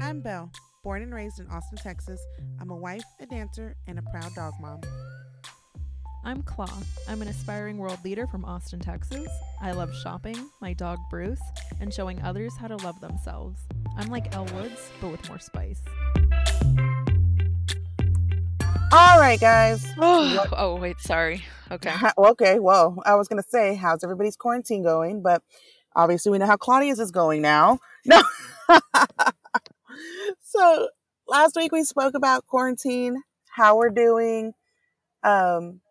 I'm Belle, born and raised in Austin, Texas. I'm a wife, a dancer, and a proud dog mom. I'm Claw. I'm an aspiring world leader from Austin, Texas. I love shopping, my dog Bruce, and showing others how to love themselves. I'm like Elle Woods, but with more spice. All right, guys. Oh, wait, sorry. Okay. Okay, well, I was going to say, how's everybody's quarantine going? But obviously, we know how Claudia's is going now. No. So, last week we spoke about quarantine, how we're doing. And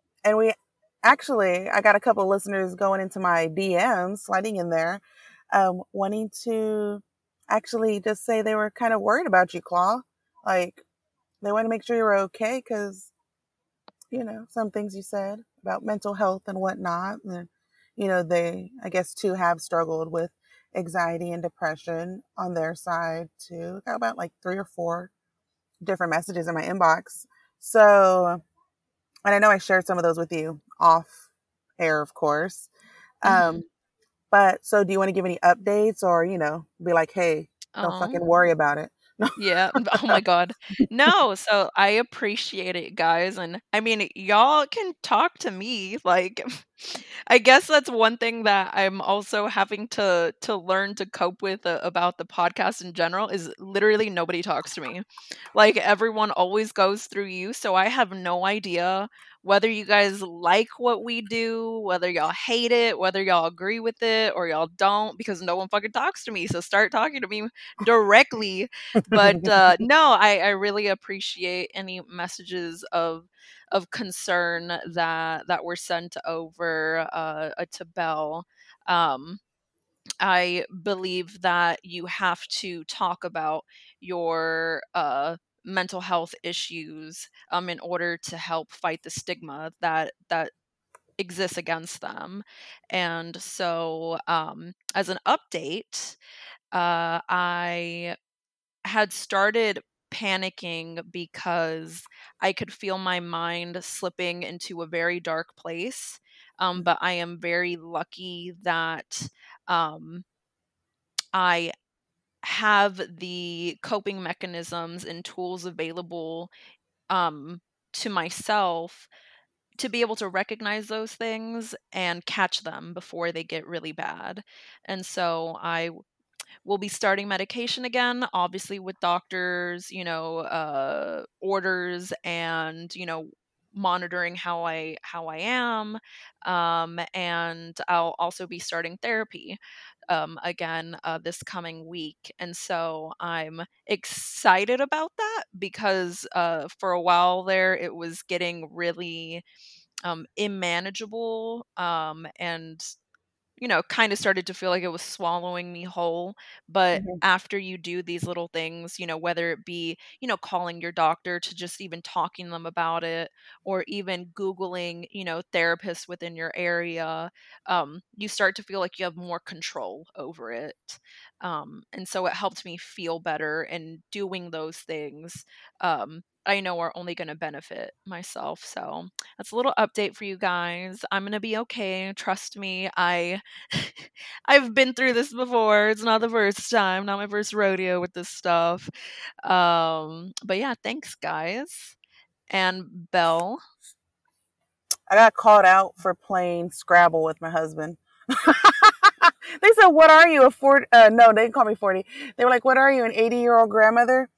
I got a couple of listeners going into my DMs, sliding in there, wanting to actually just say they were kind of worried about you, Claw. Like, they want to make sure you were okay because, some things you said about mental health and whatnot. And, they, I guess, too, have struggled with anxiety and depression on their side, too. Got about like 3 or 4 different messages in my inbox. So, and I know I shared some of those with you off air, of course. But so do you want to give any updates or, be like, hey, don't fucking worry about it? Yeah. Oh my God. No, so I appreciate it, guys. And I mean, y'all can talk to me. Like, I guess that's one thing that I'm also having to learn to cope with about the podcast in general is literally nobody talks to me. Like, everyone always goes through you, so I have no idea whether you guys like what we do, whether y'all hate it, whether y'all agree with it or y'all don't, because no one fucking talks to me. So start talking to me directly. But no, I really appreciate any messages of concern that were sent over to Belle. I believe that you have to talk about your mental health issues in order to help fight the stigma that exists against them. And so, as an update, I had started panicking because I could feel my mind slipping into a very dark place. But I am very lucky that I have the coping mechanisms and tools available to myself to be able to recognize those things and catch them before they get really bad. And so I will be starting medication again, obviously with doctors, orders and, monitoring how I am. And I'll also be starting therapy again this coming week. And so I'm excited about that because for a while there it was getting really immanageable, and kind of started to feel like it was swallowing me whole. But Mhm. after you do these little things, whether it be, calling your doctor to just even talking to them about it, or even Googling, therapists within your area, you start to feel like you have more control over it. And so it helped me feel better, and doing those things, I know are only going to benefit myself. So that's a little update for you guys. I'm going to be okay. Trust me. I've been through this before. It's not the first time, not my first rodeo with this stuff. But yeah, thanks guys. And Belle. I got called out for playing Scrabble with my husband. They said, "What are you, a 40?" No, they didn't call me 40. They were like, "What are you, an 80-year-old grandmother?"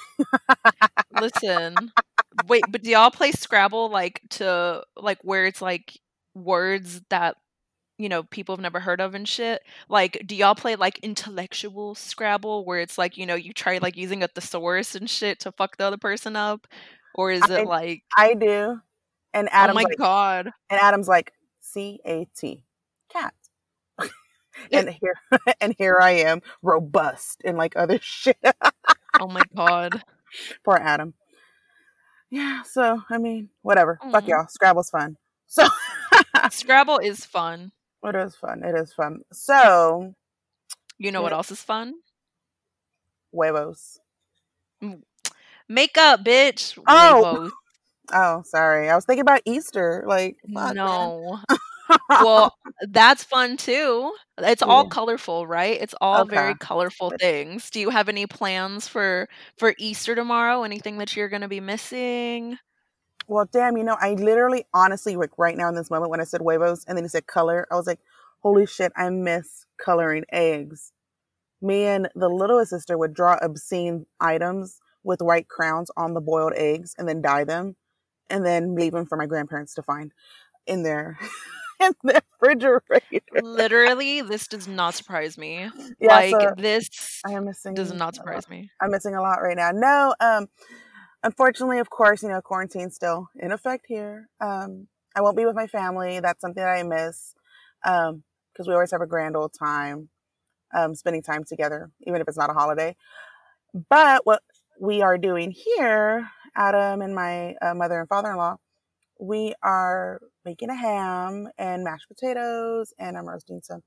Listen. Wait, but do y'all play Scrabble like to like where it's like words that people have never heard of and shit? Like, do y'all play like intellectual Scrabble where it's like, you try like using a thesaurus and shit to fuck the other person up? Or is it I like, I do, and oh my God. Adam's like CAT, cat, and here and here I am, robust and like other shit. Oh my God. Poor Adam. Yeah, so I mean, whatever. Fuck Mm. y'all. Scrabble's fun. So Scrabble is fun. it is fun. It is fun. So You know what else is fun? huevos. Makeup, bitch. Oh, Huevos. oh, sorry. I was thinking about Easter. Like, fuck, man. No. Well, that's fun too. It's all Yeah. colorful, right? It's all Okay. very colorful things. Do you have any plans for Easter tomorrow? Anything that you're gonna be missing? Well, damn, I literally, honestly, like right now in this moment when I said huevos and then you said color, I was like, holy shit, I miss coloring eggs. Me and the littlest sister would draw obscene items with white crowns on the boiled eggs and then dye them and then leave them for my grandparents to find in their in the refrigerator. Literally, this does not surprise me. Yeah, Like, so this I am does missing not a lot. surprise me. I'm missing a lot right now. No, unfortunately, of course, quarantine's still in effect here. I won't be with my family. That's something that I miss. Because we always have a grand old time, spending time together, even if it's not a holiday. But what we are doing here, Adam and my mother and father-in-law, we are making a ham and mashed potatoes, and I'm roasting some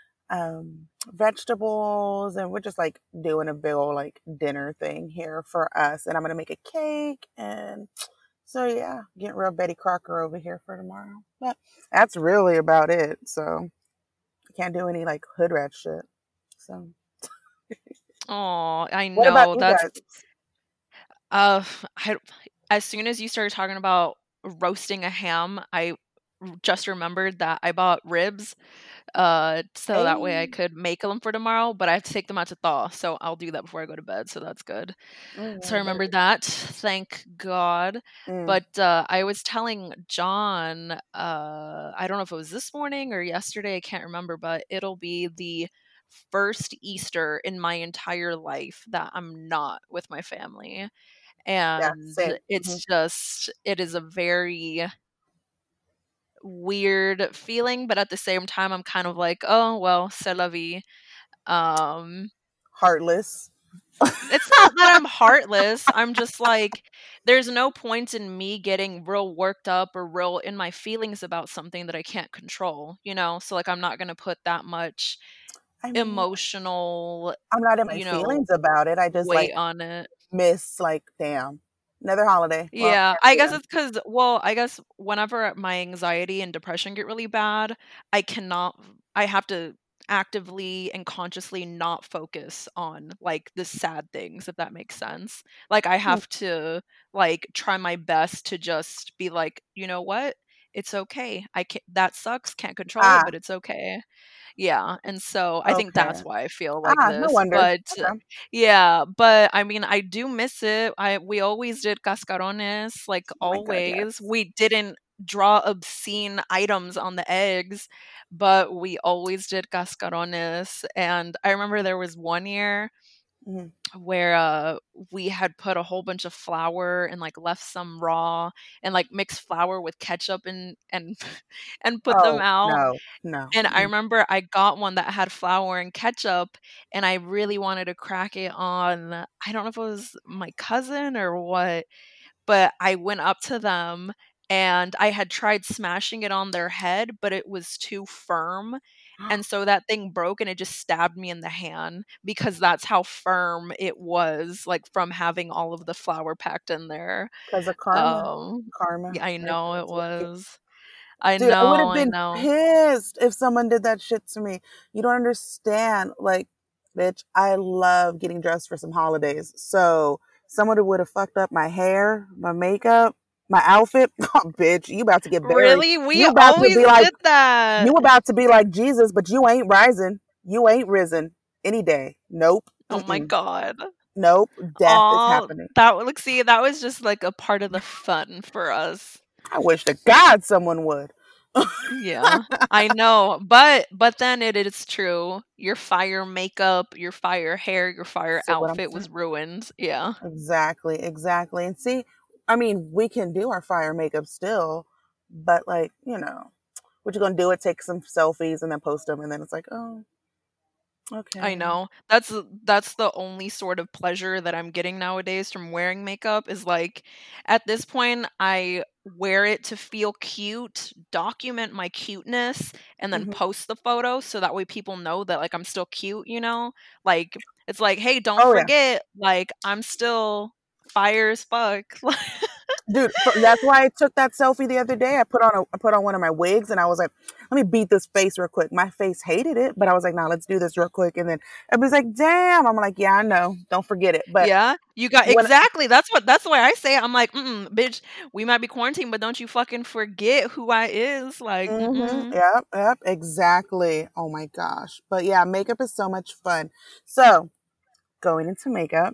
vegetables, and we're just like doing a big old like dinner thing here for us. And I'm gonna make a cake, and so yeah, getting real Betty Crocker over here for tomorrow. But that's really about it. So I can't do any like hood rat shit. So Oh, I what about know. you That's guys? uh I, as soon as you started talking about roasting a ham, I just remembered that I bought ribs so that way I Hey, could make them for tomorrow, but I have to take them out to thaw, so I'll do that before I go to bed, so that's good. oh So I yeah, better. remembered that, thank God. Mm, But I was telling John, I don't know if it was this morning or yesterday, I can't remember, but it'll be the first Easter in my entire life that I'm not with my family. yeah, And same. it's Hmm. just, it is a very weird feeling, but at the same time, I'm kind of like, oh, well, c'est la vie. Um, Heartless. it's not that I'm heartless. I'm just like, there's no point in me getting real worked up or real in my feelings about something that I can't control, you know? So, like, I'm not going to put that much I mean, emotional, I'm not in my you know, feelings about it. I just weight like on it. miss like damn another holiday. Well, Yeah, can't I see guess them. it's because, well, I guess whenever my anxiety and depression get really bad, I cannot, I have to actively and consciously not focus on like the sad things, if that makes sense. Like, I Hmm. have to like try my best to just be like, you know what? It's okay. I can not that sucks, can't control it, Ah, but it's okay. Yeah, and so I think okay. that's why I feel like Ah, no this, wonder. but Okay. yeah, but I mean, I do miss it. We always did cascarones, like Oh my God, always. yes. We didn't draw obscene items on the eggs, but we always did cascarones. And I remember there was one year Hmm. where we had put a whole bunch of flour and like left some raw and like mixed flour with ketchup and and put them Oh out, no, no. and I Mm-mm. remember I got one that had flour and ketchup, and I really wanted to crack it on, I don't know if it was my cousin or what, but I went up to them and I had tried smashing it on their head, but it was too firm. And so that thing broke and it just stabbed me in the hand because that's how firm it was, like from having all of the flour packed in there. Because of karma. Um, Karma yeah, I right know there it is wicked. was. I Dude, I would know, have I been know. pissed if someone did that shit to me. You don't understand. Like, bitch, I love getting dressed for some holidays. So someone would have fucked up my hair, my makeup, my outfit. Oh, bitch, you about to get buried. Really? We You about to always be like did that. you about to be like Jesus, but you ain't rising. You ain't risen any day. Nope. Oh my Mm-mm. god. Nope. Death is Oh, happening. that look, see, that was just like a part of the fun for us. I wish to God someone would. Yeah. I know. But then it is true. Your fire makeup, your fire hair, your fire See what I'm outfit saying? was ruined. Yeah. Exactly, exactly. And see, I mean, we can do our fire makeup still, but like, what you gonna do? It take some selfies and then post them, and then it's like, oh, I okay. know. That's the only sort of pleasure that I'm getting nowadays from wearing makeup is like at this point I wear it to feel cute, document my cuteness, and then Hmm. post the photo so that way people know that like I'm still cute, you know? Like it's like, "Hey, don't Oh yeah, forget like I'm still fire as fuck." Dude, that's why I took that selfie the other day. I put on one of my wigs, and I was like, let me beat this face real quick. My face hated it, but I was like, nah, let's do this real quick. And then it was like, damn. I'm like, yeah, I know. Don't forget it. But Yeah, you got when exactly. That's the way I say it. I'm like, bitch, we might be quarantined, but don't you fucking forget who I is. Like, Yep, yep, exactly. Oh my gosh. But yeah, makeup is so much fun. So going into makeup,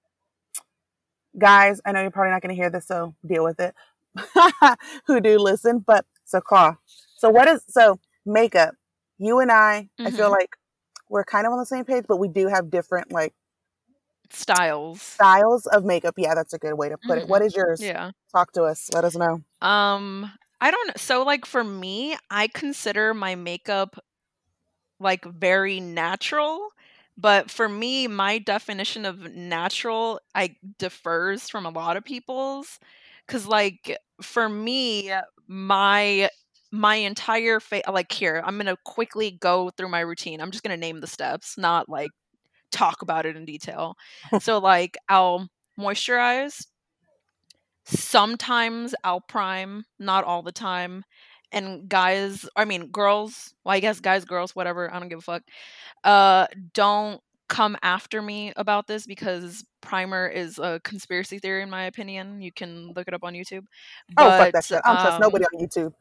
guys, I know you're probably not going to hear this, so deal with it. Who do listen, but so Claw. So makeup? You and I feel mm-hmm. like we're kind of on the same page, but we do have different like Styles. styles of makeup. Yeah, that's a good way to put it. What Mm-hmm. is yours? Yeah. Talk to us. Let us know. I don't know. So like for me, I consider my makeup like very natural. But for me, my definition of natural, I differs from a lot of people's. Cause like for me, my my entire face, like here, I'm gonna quickly go through my routine. I'm just gonna name the steps, not like talk about it in detail. So like I'll moisturize, sometimes I'll prime, not all the time. And guys, I mean girls, well I guess guys, girls, whatever, I don't give a fuck. Uh don't come after me about this because primer is a conspiracy theory in my opinion. You can look it up on YouTube. Oh, fuck that But shit. I don't trust nobody on YouTube.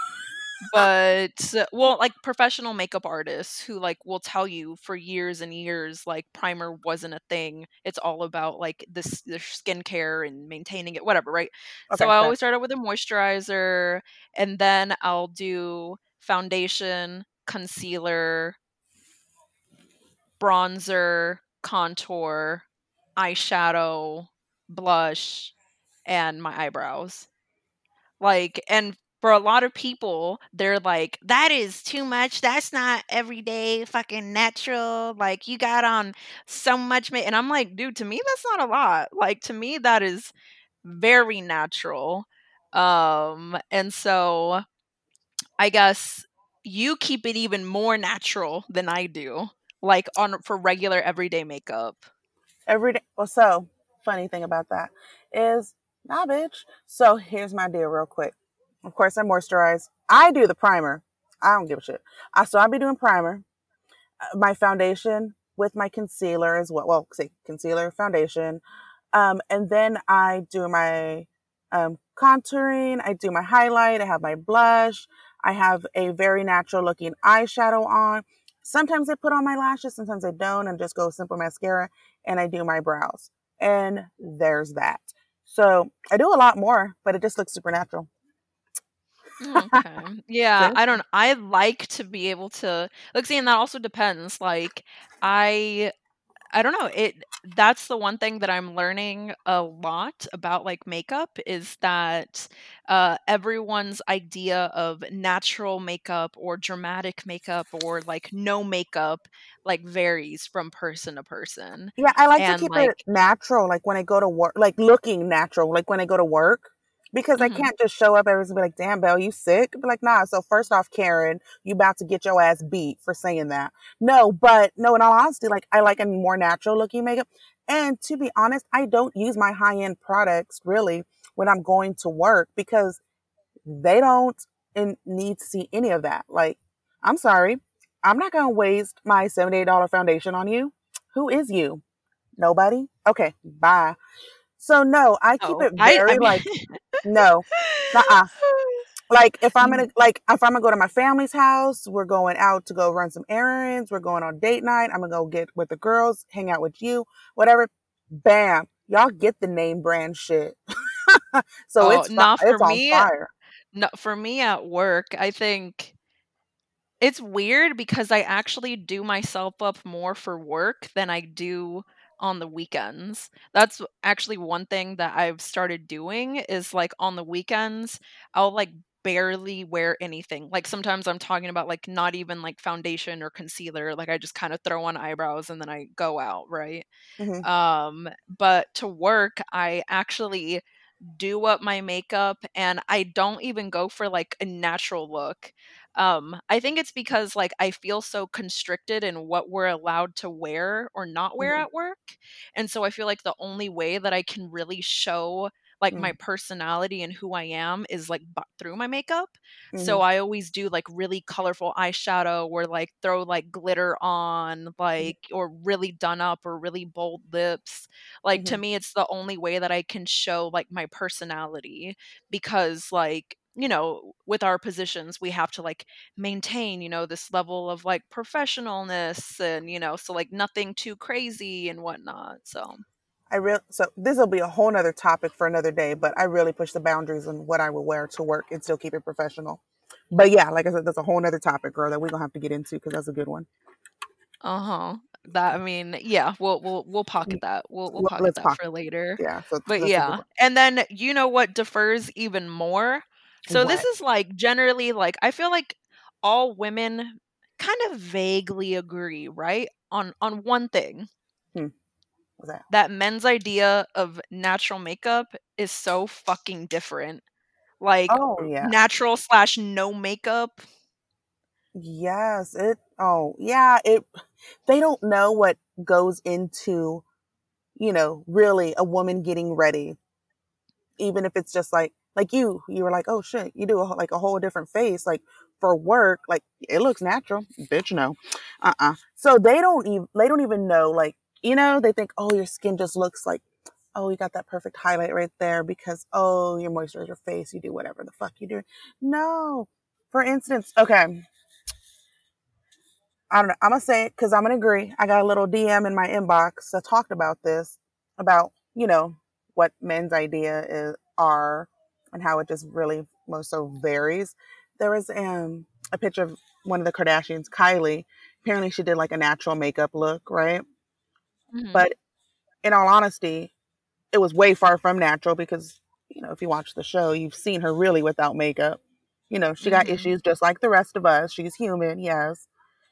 well, like professional makeup artists who like will tell you for years and years like primer wasn't a thing. It's all about like this skincare and maintaining it, whatever, right? So Okay, I always facts. start out with a moisturizer, and then I'll do foundation, concealer, bronzer, contour, eyeshadow, blush, and my eyebrows. Like, and for a lot of people, they're like, that is too much. That's not everyday fucking natural. Like, you got on so much. And I'm like, dude, to me, that's not a lot. Like, to me, that is very natural. And so I guess you keep it even more natural than I do, like on for regular everyday makeup. Every day. Well, so funny thing about that is, nah, bitch. So here's my deal, real quick. Of course, I moisturize. I do the primer. I don't give a shit. So I'll be doing primer, my foundation with my concealer as well. Well, say concealer, foundation, and then I do my contouring. I do my highlight. I have my blush. I have a very natural looking eyeshadow on. Sometimes I put on my lashes, sometimes I don't, and just go simple mascara. And I do my brows. And there's that. So I do a lot more, but it just looks super natural. Okay. Yeah, See? I like to be able to look, see, and that also depends. Like I I don't know, that's the one thing that I'm learning a lot about like makeup is that everyone's idea of natural makeup or dramatic makeup or like no makeup like varies from person to person. Yeah, I like to And keep it like natural, like when I go to work, like looking natural, like when I go to work, because I mhm. can't just show up everyone's be like, damn, Belle, you sick? Be like, nah. So first off, Karen, you about to get your ass beat for saying that. No, but no, in all honesty, like I like a more natural looking makeup. And to be honest, I don't use my high end products really when I'm going to work because they don't need to see any of that. Like, I'm sorry, I'm not going to waste my $78 foundation on you. Who is you? Nobody? Okay, bye. So no, I keep Oh, it I very mean like no. Uh-uh. Like if I'm gonna go to my family's house, we're going out to go run some errands, we're going on date night, I'm gonna go get with the girls, hang out with you, whatever. Bam. Y'all get the name brand shit. So oh, not for it's on me. fire. No, for me at work, I think it's weird because I actually do myself up more for work than I do on the weekends. That's actually one thing that I've started doing is like on the weekends, I'll like barely wear anything. Like sometimes I'm talking about like not even like foundation or concealer, like I just kind of throw on eyebrows and then I go out, right? Hmm. But to work, I actually do up my makeup and I don't even go for like a natural look. I think it's because like I feel so constricted in what we're allowed to wear or not wear Hmm. at work. And so I feel like the only way that I can really show like my Mm. personality and who I am is like through my makeup. So Mhm. I always do like really colorful eyeshadow or like throw like glitter on, Mhm. like, or really done up or really bold lips. Like to Mhm. me it's the only way that I can show like my personality, because like, with our positions we have to like maintain, this level of like professionalness, and so like nothing too crazy and whatnot. So So this will be a whole nother topic for another day, but I really push the boundaries on what I will wear to work and still keep it professional. But yeah, like I said, that's a whole nother topic, girl, that we're gonna have to get into because that's a good one. uh-huh. That, I mean, yeah, we'll pocket that. We'll Well, pocket let's that talk. for later. Yeah, so But that's a good yeah. one. And then you know what differs even more? So this What? is like generally like I feel like all women kind of vaguely agree, right? On one thing, Hmm. What's that? that men's idea of natural makeup is so fucking different. Like Oh yeah. natural slash no makeup. Yes. Oh yeah. They don't know what goes into, really a woman getting ready. Even if it's just like you were like, oh shit, you do like a whole different face, like for work, like it looks natural, bitch. No, So they don't even know, like, they think, oh, your skin just looks like, oh, you got that perfect highlight right there because, oh, you moisturize your face, you do whatever the fuck you do. No, for instance, okay, I don't know. I'm gonna say it because I'm gonna agree. I got a little DM in my inbox that talked about this, about what men's are, and how it just really most so varies. There was a picture of one of the Kardashians, Kylie. Apparently, she did like a natural makeup look, right? Mhm. But in all honesty, it was way far from natural because if you watch the show, you've seen her really without makeup. She got Mhm. issues just like the rest of us. She's human, yes.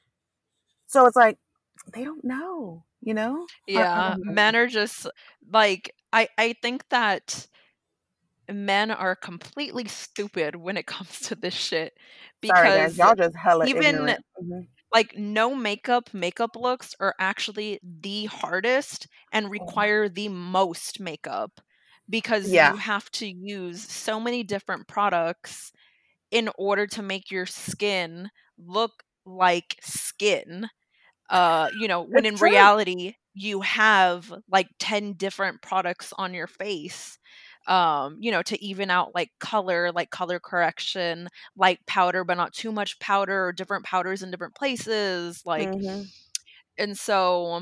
So it's like they don't know, I Yeah, don't know. men are just like I think that men are completely stupid when it comes to this shit, Sorry, guys. because Y'all just hella even ignorant. like no makeup looks are actually the hardest and Mhm. require the most makeup, because Yeah, you have to use so many different products in order to make your skin look like skin. When it's in true. reality you have like 10 different products on your face, to even out like color correction, like powder but not too much powder, or different powders in different places, like. Hmm. And so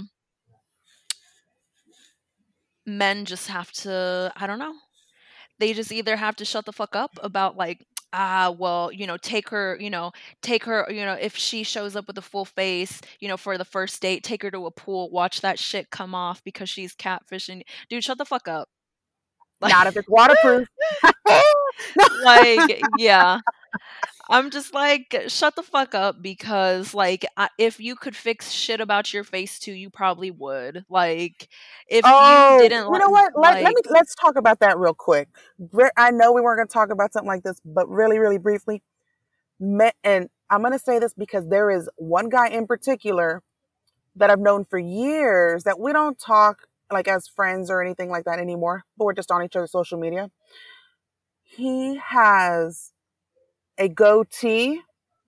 men just have to, I don't know, they just either have to shut the fuck up about like, well, take her, if she shows up with a full face, for the first date, take her to a pool, watch that shit come off because she's catfishing. Dude, shut the fuck up. Like, Not if it's waterproof. like, yeah. I'm just like, shut the fuck up, because like if you could fix shit about your face too, you probably would. Like if you Oh, didn't you know what? like Let's talk about that real quick. I know we weren't going to talk about something like this, but really, really briefly. And I'm going to say this because there is one guy in particular that I've known for years that we don't talk like as friends or anything like that anymore, but we're just on each other's social media. He has a goatee,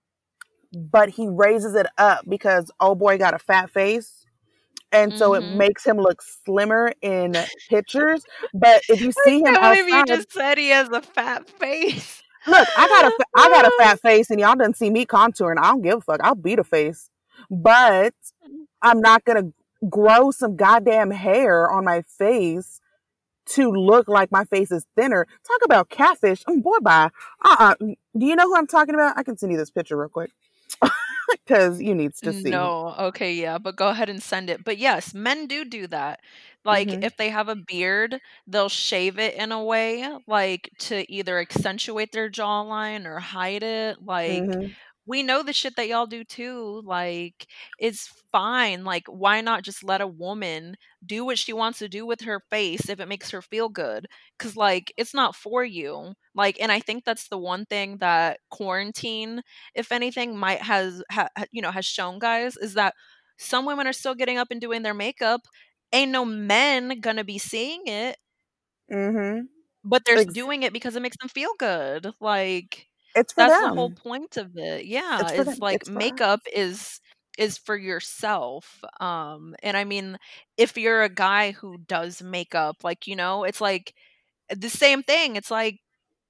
but he raises it up because oh boy got a fat face. And so it mhm. makes him look slimmer in pictures. But if you I see him can't believe you outside, just said he has a fat face. look, I got a fat face, and y'all didn't see me contouring. I don't give a fuck. I'll beat a face, but I'm not gonna grow some goddamn hair on my face to look like my face is thinner. Talk about catfish. Boy, bye. Do you know who I'm talking about? I can send you this picture real quick because you needs to see. No, okay, yeah, but go ahead and send it. But yes, men do that. Like Hmm. if they have a beard, they'll shave it in a way like to either accentuate their jawline or hide it. Like Hmm. we know the shit that y'all do too. Like it's fine. Like why not just let a woman do what she wants to do with her face if it makes her feel good? Cuz like it's not for you. Like, and I think that's the one thing that quarantine, if anything, might has shown guys, is that some women are still getting up and doing their makeup. Ain't no men gonna be seeing it, Hmm. but they're Ex- doing it because it makes them feel good. Like, it's for that's the whole them. point of it. Yeah, It's for is them. like It's for us. makeup is for yourself. And I mean, if you're a guy who does makeup, like, it's like the same thing. It's like,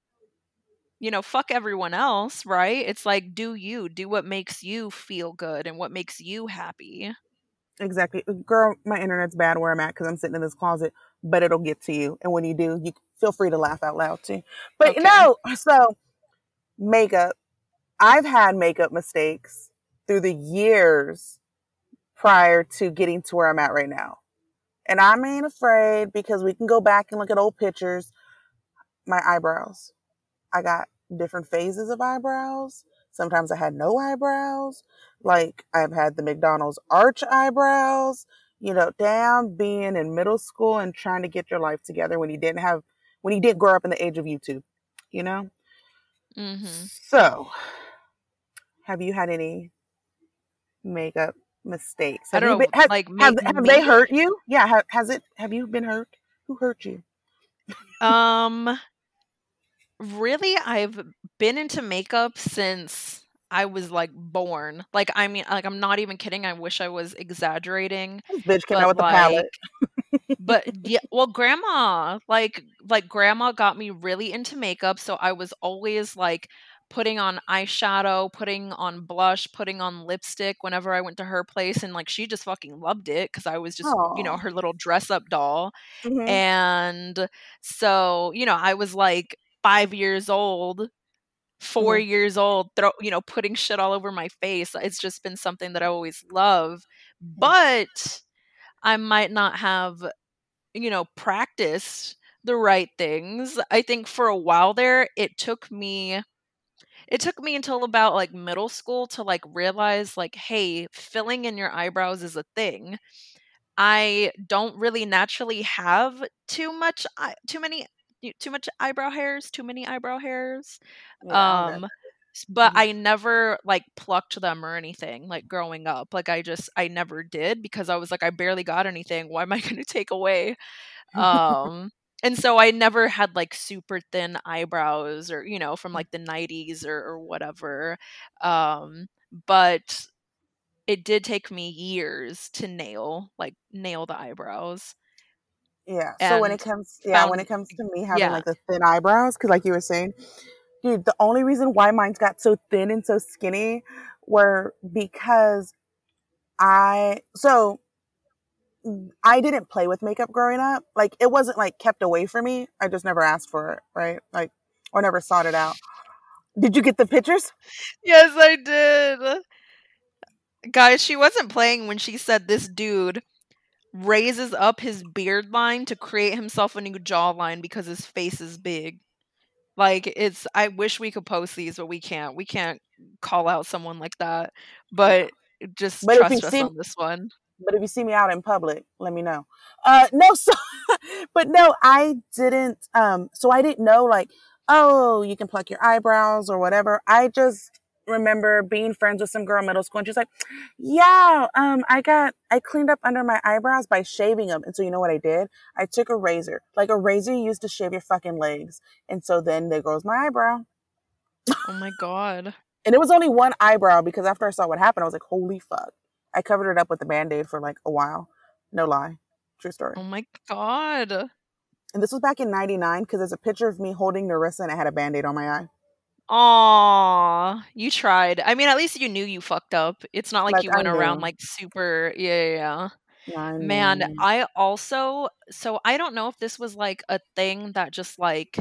fuck everyone else, right? It's like, do you do what makes you feel good and what makes you happy. Exactly. Girl, my internet's bad where I'm at because I'm sitting in this closet, but it'll get to you. And when you do, you feel free to laugh out loud too. But Okay. no, so makeup. I've had makeup mistakes through the years prior to getting to where I'm at right now. And I ain't afraid because we can go back and look at old pictures. My eyebrows. I got different phases of eyebrows. Sometimes I had no eyebrows. Like I've had the McDonald's arch eyebrows, damn being in middle school and trying to get your life together when you didn't grow up in the age of YouTube, you know? Mhm. So, have you had any makeup mistakes? I Have you don't been, know, like, have they me? hurt you? Yeah. Have you been hurt? Who hurt you? Um, Really, I've been into makeup since I was, like, born. Like, I mean, like, I'm not even kidding, I wish I was exaggerating, This bitch came out but, with the palette. yeah, well, grandma got me really into makeup, so I was always, like, putting on eyeshadow, putting on blush, putting on lipstick whenever I went to her place, and, like, she just fucking loved it because I was just, Oh. her little dress up doll. Hmm. And so, I was like 5 years old, 4 Hmm. years old, putting shit all over my face. It's just been something that I always love. But I might not have, practiced the right things. I think for a while there, it took me until about like middle school to like realize like, hey, filling in your eyebrows is a thing. I don't really naturally have too much eyebrow hairs, too many eyebrow hairs. Yeah, I don't got Um, but that. I never like plucked them or anything like growing up. Like I never did because I was like I barely got anything. Why am I going to take away? Um and so I never had like super thin eyebrows or from like the 90s or whatever. But it did take me years to nail the eyebrows Yeah. So when and it comes, when found it comes to me having yeah. like the thin eyebrows, because like you were saying, dude, the only reason why mine's got so thin and so skinny were because so I didn't play with makeup growing up. Like it wasn't like kept away from me. I just never asked for it, right? Like or never sought it out. Did you get the pictures? Yes, I did. Guys, she wasn't playing when she said this dude raises up his beard line to create himself a new jawline because his face is big. Like I wish we could post these, but we can't. We can't call out someone like that. No. But just But if you trust us see on this one. But if you see me out in public, let me know. No, so, but no, I didn't. So I didn't know like, oh, you can pluck your eyebrows or whatever. I just remember being friends with some girl in middle school, and she's like, yeah, I cleaned up under my eyebrows by shaving them. And so you know what I did? I took a razor, like a razor you used to shave your fucking legs, and so then there goes my eyebrow. Oh my god. And it was only one eyebrow because after I saw what happened, I was like, holy fuck. I covered it up with a band aid for like a while. No lie. True story. Oh my god. And this was back in 99 because there's a picture of me holding Narissa and I had a band aid on my eye. Aw, you tried. I mean, at least you knew you fucked up. It's not like Like you I went around knew. like super. Yeah, yeah, yeah. I Man, knew. I also, so I don't know if this was like a thing that just like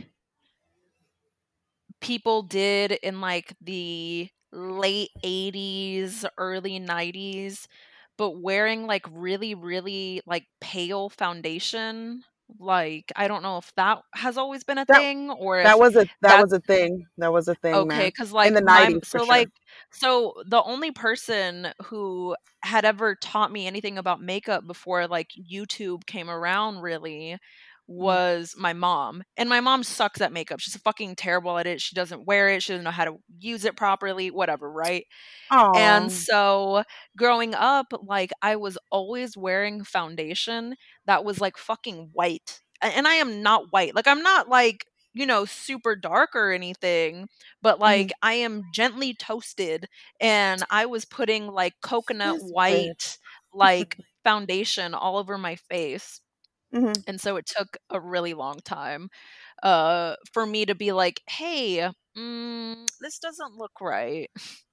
people did in like the late 80s, early 90s, but wearing like really, really like pale foundation. Like, I don't know if that has always been a That thing or that if was that's a thing. That was a thing, okay. man. Cause In like the 90s for sure. so the only person who had ever taught me anything about makeup before like YouTube came around really Mm. was my mom. And my mom sucks at makeup. She's fucking terrible at it. She doesn't wear it. She doesn't know how to use it properly, whatever, right? And Oh. so growing up, like I was always wearing foundation that was like fucking white. and I am not white. Like, I'm not like, super dark or anything, but Mhm. like I am gently toasted, and I was putting like coconut This bitch. white like foundation all over my face. Mhm. And so it took a really long time for me to be like, "Hey, this doesn't look right."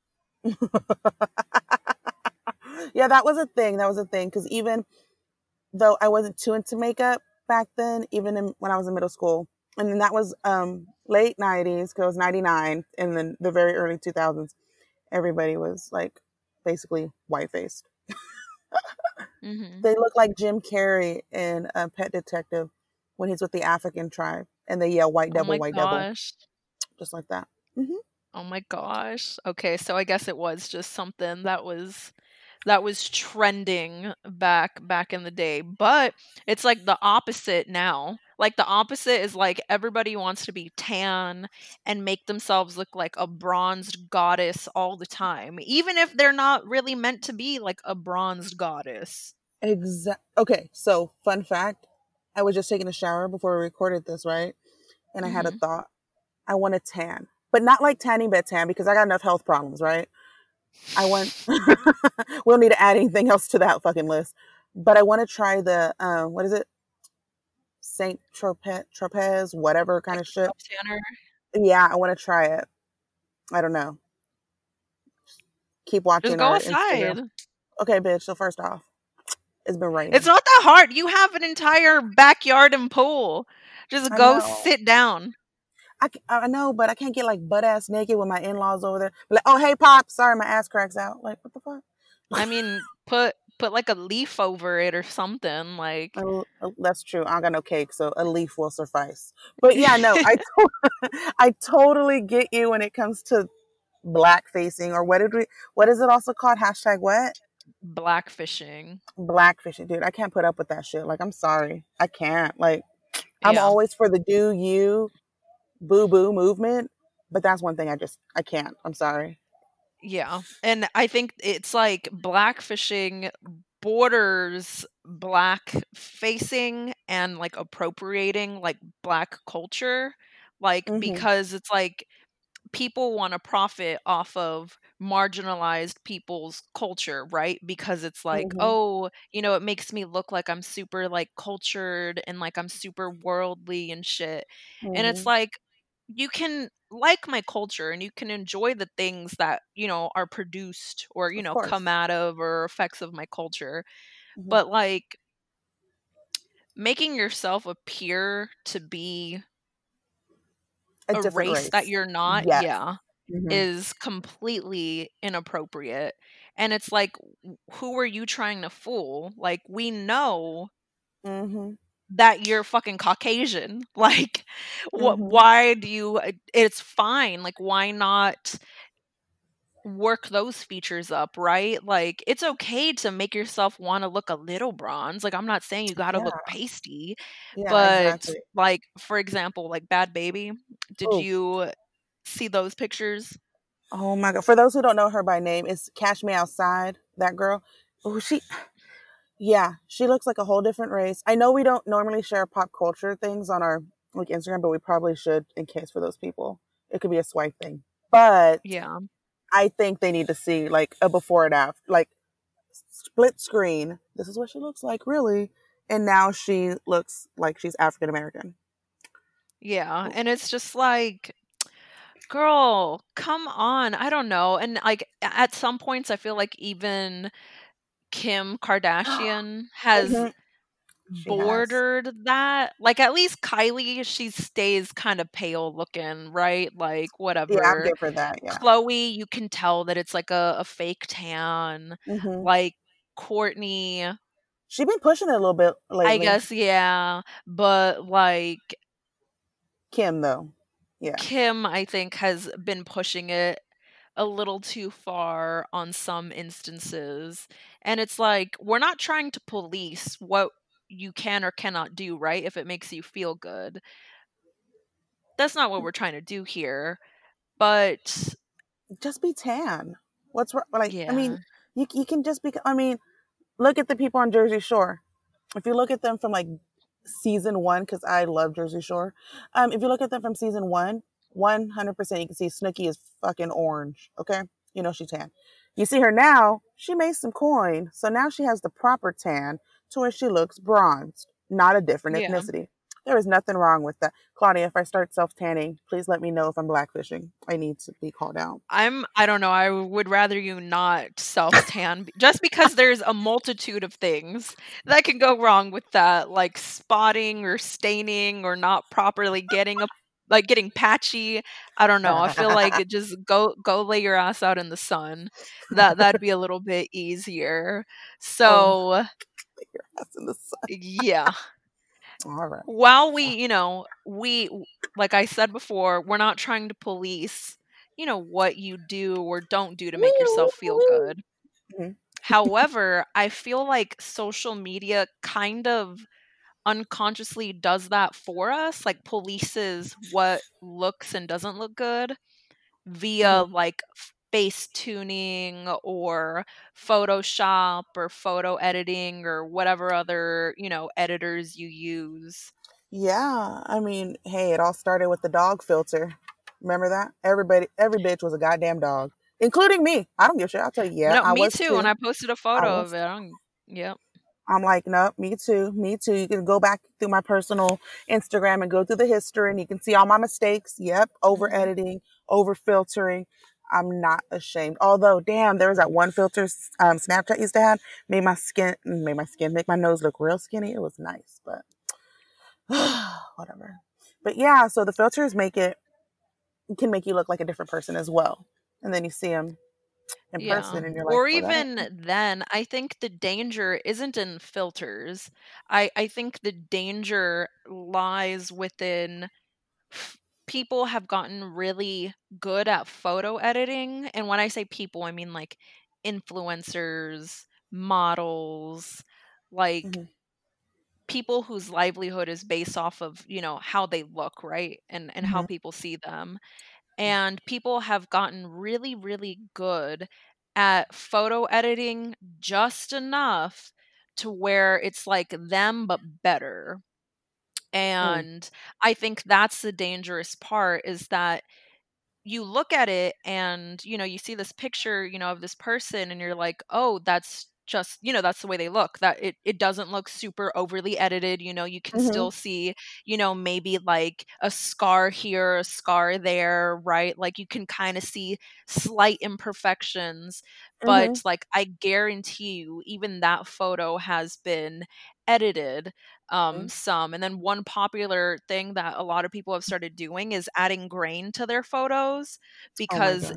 Yeah, that was a thing. That was a thing because even though I wasn't too into makeup back then, even when I was in middle school, and then that was late '90s because it was '99, and then the very early 2000s, everybody was like basically white faced. Mhm. They look like Jim Carrey in Pet Detective when he's with the African tribe, and they yell Oh my white devil," gosh. just like that. Hmm. Oh my gosh. Okay, so I guess it was just something that was trending back in the day. But it's like the opposite now. Like the opposite is like everybody wants to be tan and make themselves look like a bronzed goddess all the time, even if they're not really meant to be like a bronzed goddess. Okay, so fun fact: I was just taking a shower before we recorded this, right? And I had a Mhm. thought. I want a tan, but not like tanning bed tan because I got enough health problems, right? I want. We don't need to add anything else to that fucking list. But I want to try the what is it? Saint Tropez, whatever kind Like of a shit. self-tanner. Yeah, I want to try it. I don't know. Keep Just watching go our Instagram. outside. Okay, bitch. So first off, it's been It's raining. not that hard. You have an entire backyard and pool. Just I go know. sit down. I know, but I can't get like butt ass naked with my in laws over there. Like, oh hey, pop, sorry, my ass cracks out. Like, what the fuck? I mean, put like a leaf over it or something like. That's true. I don't got no cake, so a leaf will suffice. But yeah, no, I totally get you when it comes to black facing or what is it also called? Hashtag what? Blackfishing. Blackfishing, dude. I can't put up with that shit. Like, I'm sorry. I can't. Like, I'm Yeah. always for the do you boo boo movement, but that's one thing I can't. I'm sorry. Yeah. And I think it's like blackfishing borders black facing and like appropriating like black culture, like Mm-hmm. because it's like people want to profit off of marginalized people's culture, right? Because it's like, Mm-hmm. oh, it makes me look like I'm super like cultured and like I'm super worldly and shit. And it's Mm-hmm. like you can like my culture and you can enjoy the things that, are produced or, Of come course. out of or effects of my culture. Mm-hmm. But like making yourself appear to be A a different race that race. you're not, Yes. yeah, Mm-hmm. is completely inappropriate. And it's like, who are you trying to fool? Like, we know Mm-hmm. that you're fucking Caucasian. Like, Mm-hmm. why do you, it's fine. Like, why not work those features up, right? Like, it's okay to make yourself want to look a little bronze. Like, I'm not saying you got to look Yeah. pasty, Yeah, but exactly. like, for example, like Bad Baby, did Oh, you see those pictures? oh my God. For those who don't know her by name, it's Cash Me Outside, that girl. Oh, yeah, she looks like a whole different race. I know we don't normally share pop culture things on our like Instagram, but we probably should in case for those people. It could be a swipe thing. But Yeah. I think they need to see like a before and after, like split screen. This is what she looks like, really. And now she looks like she's African American. Yeah. And it's just like, girl, come on. I don't know. And like at some points, I feel like even Kim Kardashian has Hmm. She has. bordered that. Like at least Kylie, she stays kind of pale looking, right? Like Yeah, I'll whatever. give her that. Yeah. Chloe, you can tell that it's like a fake tan. Hmm. Like Courtney, She's been pushing it a little bit I lately. guess, yeah. But like Kim, though. Yeah. Kim, I think, has been pushing it a little too far on some instances. And it's like, we're not trying to police what you can or cannot do, right? If it makes you feel good. That's not what we're trying to do here. But Just be tan. What's wrong? Like, I mean, yeah. you can just be. I mean, look at the people on Jersey Shore. If you look at them from like season one, because I love Jersey Shore. If you look at them from season one, 100% you can see Snooki is fucking orange. Okay, you know she tan. You see her now; she made some coin, so now she has the proper tan to where she looks bronzed, not a different Yeah. ethnicity. There is nothing wrong with that. Claudia, if I start self tanning, please let me know if I'm blackfishing. I need to be called out. I don't know, I would rather you not self-tan just because there's a multitude of things that can go wrong with that, like spotting or staining or not properly getting a like getting patchy. I don't know. I feel like it just go lay your ass out in the sun. That'd be a little bit easier. Oh, So, your ass in the sun. yeah. All right. While we like I said before, we're not trying to police, what you do or don't do to make yourself feel good. Mhm. However, I feel like social media kind of unconsciously does that for us, like polices what looks and doesn't look good via Mhm. like face tuning or Photoshop or photo editing or whatever other, editors you use. Yeah, I mean, hey, it all started with the dog filter. Remember that? Every bitch was a goddamn dog, including me. I don't give a shit. I'll tell you, yeah, No, I me was too. And too. I posted a I photo of was. it. Yep. I'm like, nope, me too, me too. You can go back through my personal Instagram and go through the history, and you can see all my mistakes. Yep, over Hmm. editing, over filtering. I'm not ashamed. Although, damn, there was that one filter Snapchat used to have, make my nose look real skinny. It was nice, but whatever. But yeah, so the filters can make you look like a different person as well. And then you see them in Yeah. person and you're like, Or well, that ain't me. even then, I think the danger isn't in filters. I think the danger lies within people have gotten really good at photo editing. And when I say people, I mean like influencers, models, like Mm-hmm. people whose livelihood is based off of, how they look, right? And how Mm-hmm. people see them. And people have gotten really, really good at photo editing just enough to where it's like them but better. Mm. And I think that's the dangerous part, is that you look at it and you see this picture of this person and you're like, oh, that's just that's the way they look, that it doesn't look super overly edited. You can Mm-hmm. still see maybe like a scar here, a scar there, right? Like you can kind of see slight imperfections, Mm-hmm. but like I guarantee you even that photo has been edited Mm-hmm. some. And then one popular thing that a lot of people have started doing is adding grain to their photos, Oh my because God.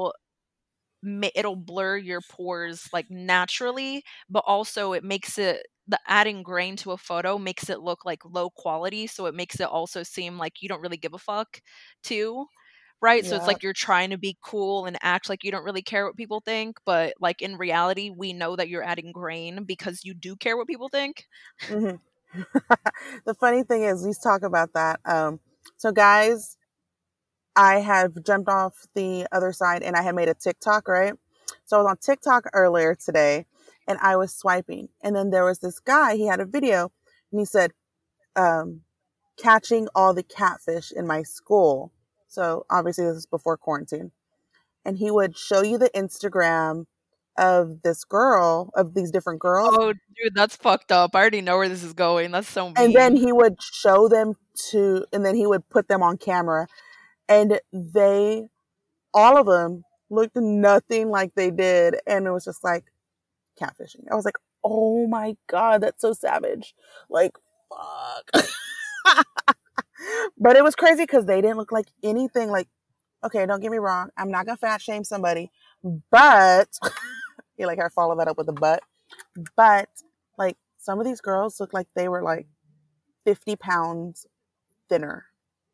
it'll blur your pores like naturally, but also it makes it the adding grain to a photo makes it look like low quality, so it makes it also seem like you don't really give a fuck too. Right? So it's Yeah. like you're trying to be cool and act like you don't really care what people think, but like in reality, we know that you're adding grain because you do care what people think. Mm-hmm. The funny thing is, we talk about that. So guys, I have jumped off the other side and I had made a TikTok, right? So I was on TikTok earlier today and I was swiping. And then there was this guy, he had a video and he said, um, catching all the catfish in my school. So obviously this is before quarantine. And he would show you the Instagram of these different girls. Oh, dude, that's fucked up. I already know where this is going. That's so And then mean. he would show them and then he would put them on camera. And all of them looked nothing like they did. And it was just like catfishing. I was like, oh my God, that's so savage. Like, fuck. But it was crazy because they didn't look like anything like, okay, don't get me wrong. I'm not going to fat shame somebody, but you like her follow that up with a but. But like some of these girls look like they were like 50 pounds thinner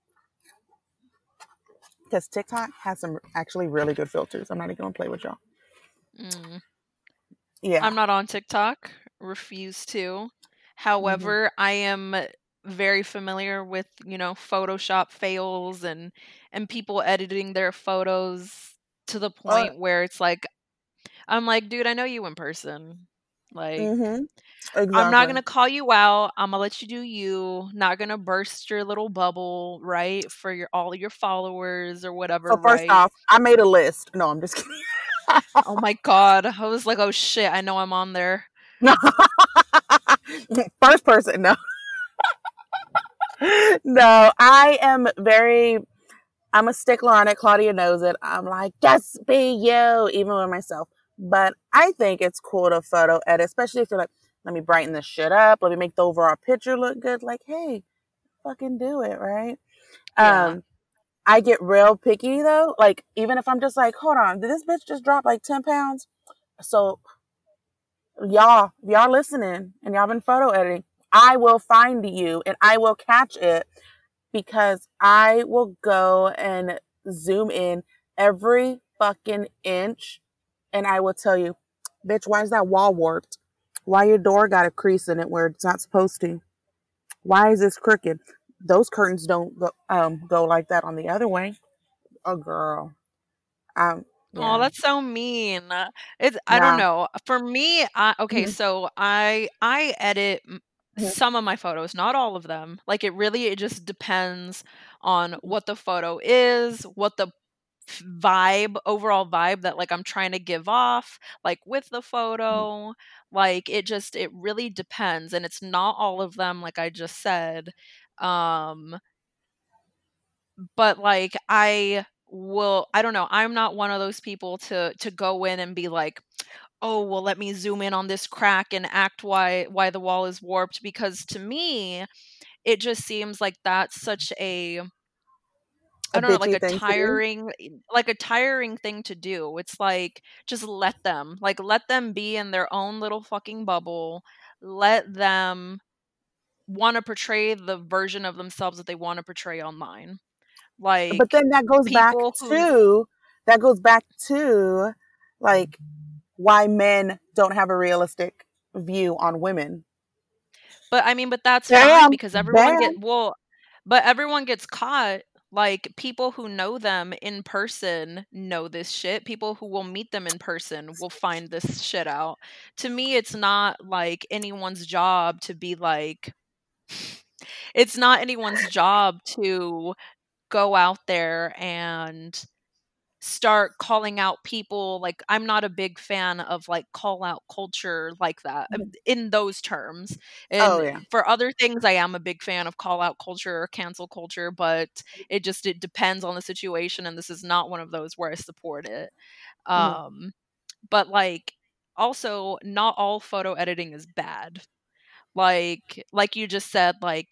because TikTok has some actually really good filters. I'm not even going to play with y'all. Mm. Yeah. I'm not on TikTok. Refuse to. Hmm. However, I am very familiar with, Photoshop fails and people editing their photos to the Oh, point where it's like I'm like, dude, I know you in person. Like, Mm-hmm. I'm not Exactly. gonna call you out. I'm gonna let you do you. Not gonna burst your little bubble, right? For your all your followers or So whatever, first right? off, I made a list. No, I'm just kidding. Oh my god. I was like, oh shit, I know I'm on there. No. First person, no. No, I am very I'm a stickler on it. Claudia knows it. I'm like, just be you, even with myself. But I think it's cool to photo edit, especially if you're like, let me brighten this shit up. Let me make the overall picture look good. Like, hey, fucking do it, right? Yeah. Um, I get real picky though. Like, even if I'm just like, hold on, did this bitch just drop like 10 pounds? So y'all listening and y'all been photo editing, I will find you and I will catch it because I will go and zoom in every fucking inch and I will tell you, bitch, why is that wall warped? Why your door got a crease in it where it's not supposed to? Why is this crooked? Those curtains don't go like that on the other way. Oh, girl. Oh, Yeah. that's so mean. It's I don't Nah. know. For me, okay, Mm-hmm. so I edit Mm-hmm. some of my photos, not all of them. Like it just depends on what the photo is, what the overall vibe that like I'm trying to give off, like with the photo. Like it really depends, and it's not all of them, like I just said. Um, but like I don't know, I'm not one of those people to go in and be like, oh well, let me zoom in on this crack and act why the wall is warped, because to me it just seems like that's such a, A I don't know, bitchy thing to do. like a tiring thing to do. It's like, just let them be in their own little fucking bubble. Let them want to portray the version of themselves that they want to portray online. But Like then people who that goes back to like why men don't have a realistic view on women. But I mean, but that's fine Bam, because bam. everyone gets caught. Like people who know them in person know this shit. People who will meet them in person will find this shit out. To me, it's not like anyone's job to be like, it's not anyone's job to go out there and start calling out people. Like, I'm not a big fan of like call out culture like that, in those terms. Oh And yeah. for other things I am a big fan of call out culture or cancel culture, but it depends on the situation, and this is not one of those where I support it. Hmm. But like, also not all photo editing is bad. Like you just said, like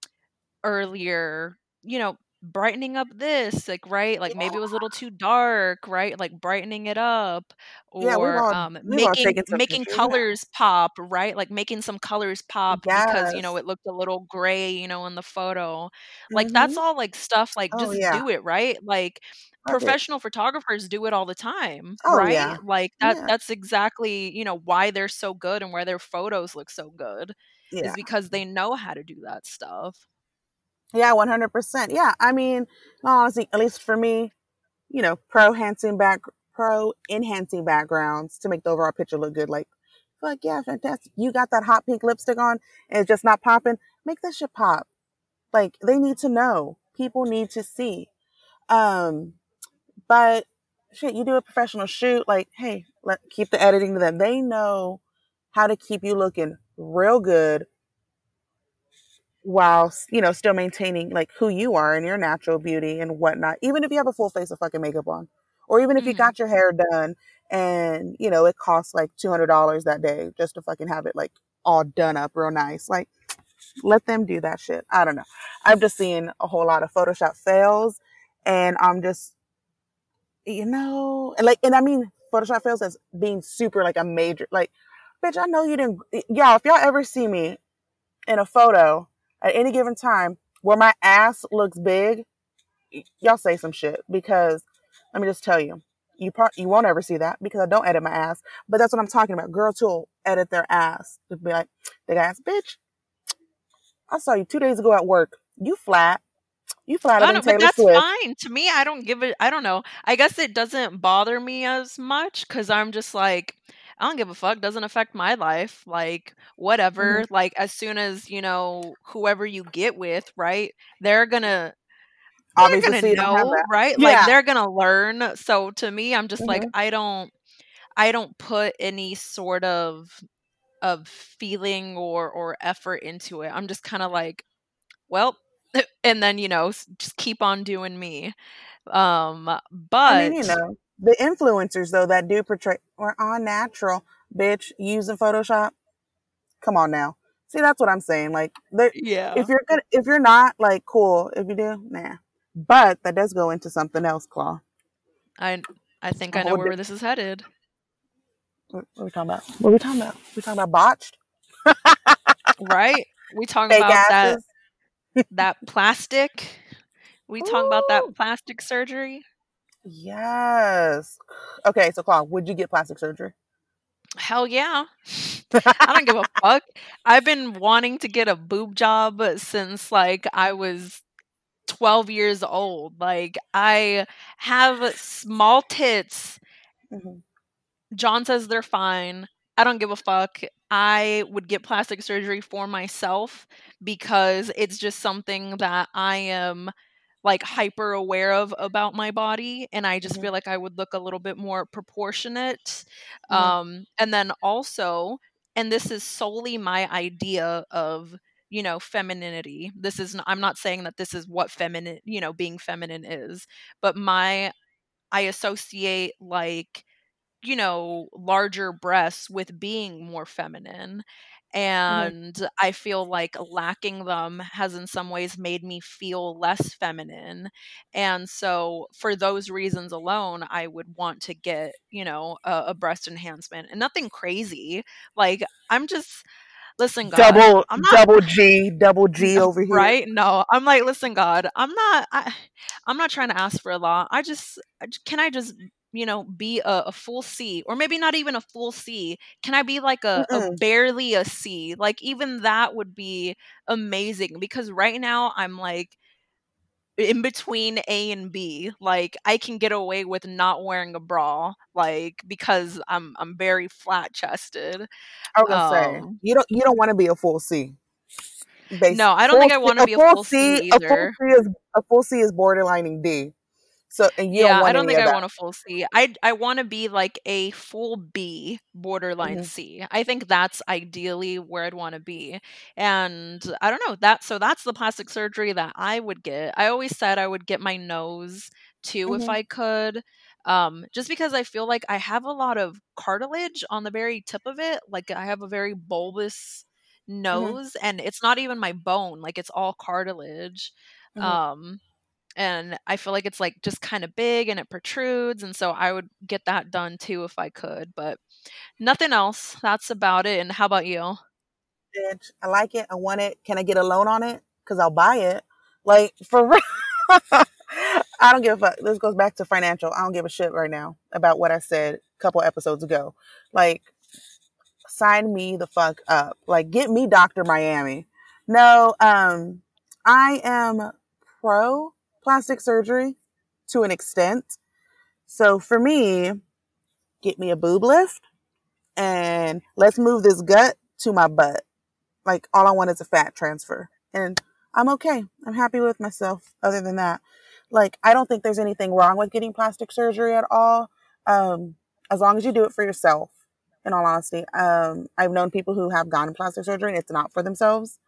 earlier, brightening up this, like, right? Like maybe it was a little too dark, right? Like brightening it up, Yeah, or we've all taken some making pictures. colors pop, right? Like making some colors pop because, Yes. it looked a little gray, in the photo. Like Mm-hmm. that's all like stuff, like Oh just yeah. do it, right? Like Fuck it. professional photographers do it all the time, Oh right? yeah. Like Yeah. that's exactly, why they're so good and why their photos look so good, is Yeah. because they know how to do that stuff. Yeah. 100%. Yeah. I mean, honestly, at least for me, pro enhancing backgrounds to make the overall picture look good. Like, fuck yeah, fantastic. You got that hot pink lipstick on and it's just not popping. Make that shit pop. Like they need to know. People need to see. Um, but shit, you do a professional shoot. Like, hey, keep the editing to them. They know how to keep you looking real good while still maintaining like who you are and your natural beauty and whatnot. Even if you have a full face of fucking makeup on, or even if you Mhm. got your hair done and it costs like $200 that day just to fucking have it like all done up real nice. Like, let them do that shit. I don't know. I've just seen a whole lot of Photoshop fails, and I'm just and I mean Photoshop fails as being super like a major like, bitch. I know you didn't. Y'all, if y'all ever see me in a photo at any given time where my ass looks big, y'all say some shit because let me just tell you, you won't ever see that because I don't edit my ass. But that's what I'm talking about. Girls who'll edit their ass to be like, they got ass, bitch. I saw you 2 days ago at work. You flat. You flatter Oh than no, but Taylor that's Swift. fine. To me, I don't give it, I don't know. I guess it doesn't bother me as much cuz I'm just like, I don't give a fuck. Doesn't affect my life. Like, whatever. Like, as soon as, whoever you get with, right? They're Obviously, gonna so you don't have know, that. right? Like, Yeah. they're gonna learn. So to me, I'm just like, Hmm. I don't put any sort of feeling or effort into it. I'm just kind of like, well, and then just keep on doing me. I mean, But the influencers though that do portray or on natural, bitch, using Photoshop. Come on now. See, that's what I'm saying. Like, yeah, if you're good, if you're not, like, cool. If you do, nah. But that does go into something else, Claw. I I think A I know whole where this is headed. what are we talking about? What are we talking about? We talking about botched, Right? We talking fake about that asses. that plastic. We talking about that Ooh, plastic surgery. yes. Okay, so Claw, would you get plastic surgery? Hell yeah. I don't give a fuck. I've been wanting to get a boob job since like I was 12 years old. Like I have small tits. Hmm. John says they're fine. I don't give a fuck. I would get plastic surgery for myself because it's just something that I am like hyper aware of about my body, and I just Hmm. feel like I would look a little bit more proportionate. Hmm. And then also, and this is solely my idea of femininity. I'm not saying that this is what feminine, being feminine is, but I associate like larger breasts with being more feminine. Hmm. And I feel like lacking them has in some ways made me feel less feminine. And so, for those reasons alone, I would want to get, a breast enhancement and nothing crazy. Like, I'm just, listen, God, Double, I'm not double G over here. right. No, I'm like, listen, God, I'm not trying to ask for a lot. Can I just be a full C, or maybe not even a full C? Can I be like a Mm-mm. barely a C? Like even that would be amazing, because right now I'm like in between A and B. Like I can get away with not wearing a bra, like because I'm very flat chested. I was gonna say Um, you don't want to be a full C. Base no, I don't think I want to a be a full full C C, either. a full C is borderlining D. So, and you don't Yeah, I want don't any think of I that. want a full C. I want to be like a full B, borderline Hmm. C. I think that's ideally where I'd want to be. And I don't know, that's the plastic surgery that I would get. I always said I would get my nose too if Hmm. I could. Just because I feel like I have a lot of cartilage on the very tip of it. Like I have a very bulbous Hmm. nose, and it's not even my bone, like it's all cartilage. Hmm. Um and I feel like it's like just kind of big and it protrudes, and so I would get that done too if I could, but nothing else. That's about it. And how about you? Bitch, I like it. I want it. Can I get a loan on it? Because I'll buy it. Like, for real. I don't give a fuck. This goes back to financial. I don't give a shit right now about what I said a couple episodes ago. Like, sign me the fuck up. Like, get me Dr. Miami. No, I am pro plastic surgery to an extent. So for me, get me a boob lift and let's move this gut to my butt. Like, all I want is a fat transfer. And I'm okay. I'm happy with myself other than that. Like, I don't think there's anything wrong with getting plastic surgery at all. Um, as long as you do it for yourself, in all honesty. I've known people who have gone to plastic surgery and it's not for themselves.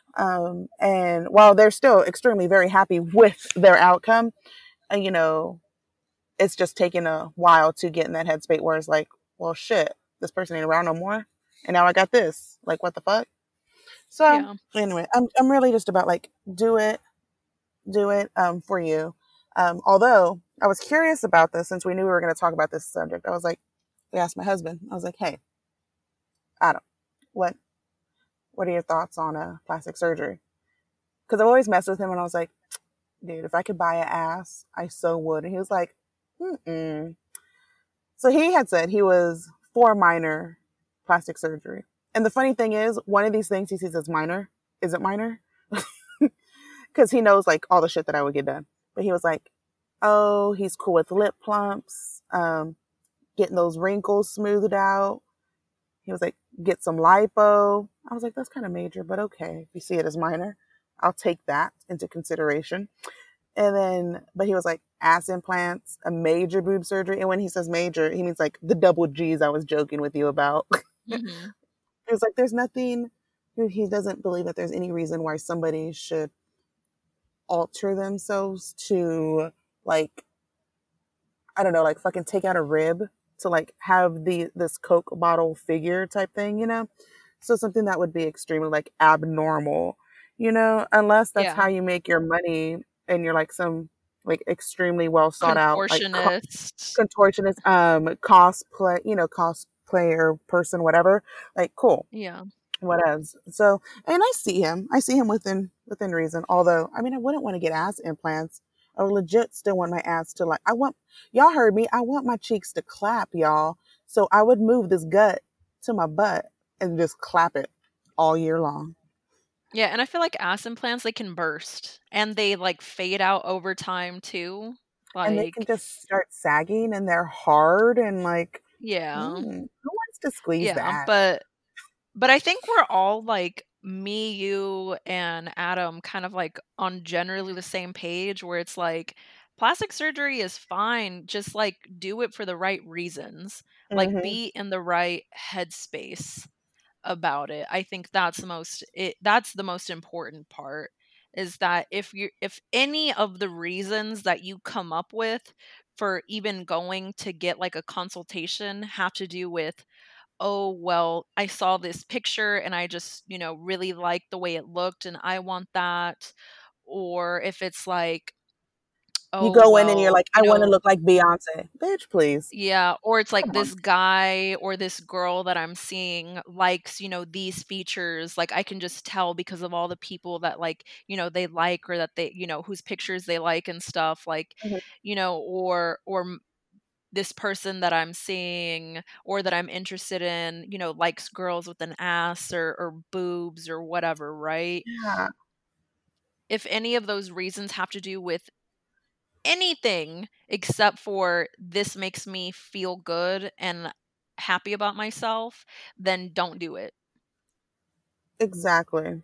And while they're still extremely very happy with their outcome, and it's just taken a while to get in that headspace where it's like, well, shit, this person ain't around no more. And now I got this. Like, what the fuck? So Yeah. anyway, I'm really just about like do it for you. Although I was curious about this since we knew we were going to talk about this subject. I was like, we asked my husband. I was like, hey, Adam, what what are your thoughts on plastic surgery? Because I've always messed with him, and I was like, dude, if I could buy an ass, I so would. And he was like, mm. So he had said he was for minor plastic surgery. And the funny thing is, one of these things he sees as minor isn't minor because he knows like all the shit that I would get done. But he was like, oh, he's cool with lip plumps, getting those wrinkles smoothed out. He was like, get some lipo. I was like, that's kind of major, but okay. If you see it as minor, I'll take that into consideration. And then, but he was like, ass implants, a major boob surgery. And when he says major, he means like the double G's I was joking with you about. Mm-hmm. It was like, there's nothing, he doesn't believe that there's any reason why somebody should alter themselves to like, I don't know, like fucking take out a rib to like have this Coke bottle figure type thing, you know? So something that would be extremely like abnormal, you know, unless that's Yeah. how you make your money and you're like some like extremely well sought out like Contortionist. contortionist, cosplay, you know, cosplayer person, whatever. Like, cool, Yeah. whatevs. So, and I see him within reason. Although, I mean, I wouldn't want to get ass implants. I would legit still want my ass to like. I want y'all heard me. I want my cheeks to clap, y'all. So I would move this gut to my butt and just clap it all year long. Yeah, and I feel like ass implants, they can burst and they like fade out over time too. And they can Like, just start sagging and they're hard and like, yeah. who wants to squeeze Yeah, that? but I think we're all like me, you, and Adam kind of like on generally the same page where it's like plastic surgery is fine, just like do it for the right reasons. Like Hmm. be in the right headspace about it. I think that's the most important part is that if any of the reasons that you come up with for even going to get like a consultation have to do with, oh, well, I saw this picture and I just, really liked the way it looked and I want that. Or if it's like, You oh, go in and you're well, like, I want to look like Beyonce. Bitch, please. yeah, or it's like Come on. this guy or this girl that I'm seeing likes, these features. Like I can just tell because of all the people that like, they like or that they, whose pictures they like and stuff. Like, Mhm. this person that I'm seeing or that I'm interested in, likes girls with an ass or boobs or whatever, right? Yeah, If any of those reasons have to do with anything except for this makes me feel good and happy about myself, then don't do it. exactly.